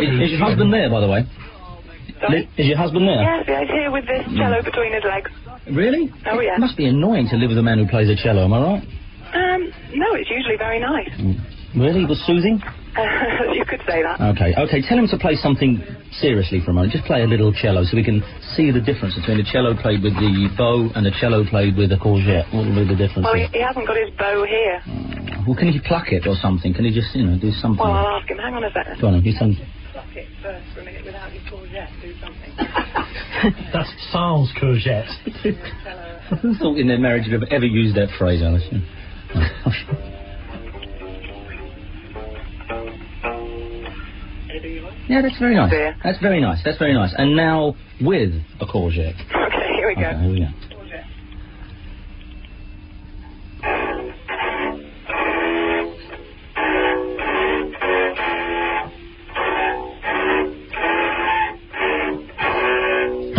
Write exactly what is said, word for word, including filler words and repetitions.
Is, is your husband there, by the way? Sorry? Is your husband there? Yes, yeah, he's here with this cello mm. between his legs. Really? Oh, yeah. It must be annoying to live with a man who plays a cello, am I right? Um, no, it's usually very nice. Mm. Really? It was soothing? Uh, you could say that. Okay, okay, tell him to play something seriously for a moment. Just play a little cello so we can see the difference between a cello played with the bow and a cello played with a courgette. What will be the difference? Well, he, he hasn't got his bow here. Uh, well, can he pluck it or something? Can he just, you know, do something? Well, I'll ask him. Hang on a second. Go on, do some... Pluck it first for a minute without his courgette. Do something. That's Sal's courgette. Who thought in their marriage would have ever used that phrase, Alison? Yeah, that's very nice. That's very nice. That's very nice. And now with a courgette. Okay, here we go. Okay, here we go.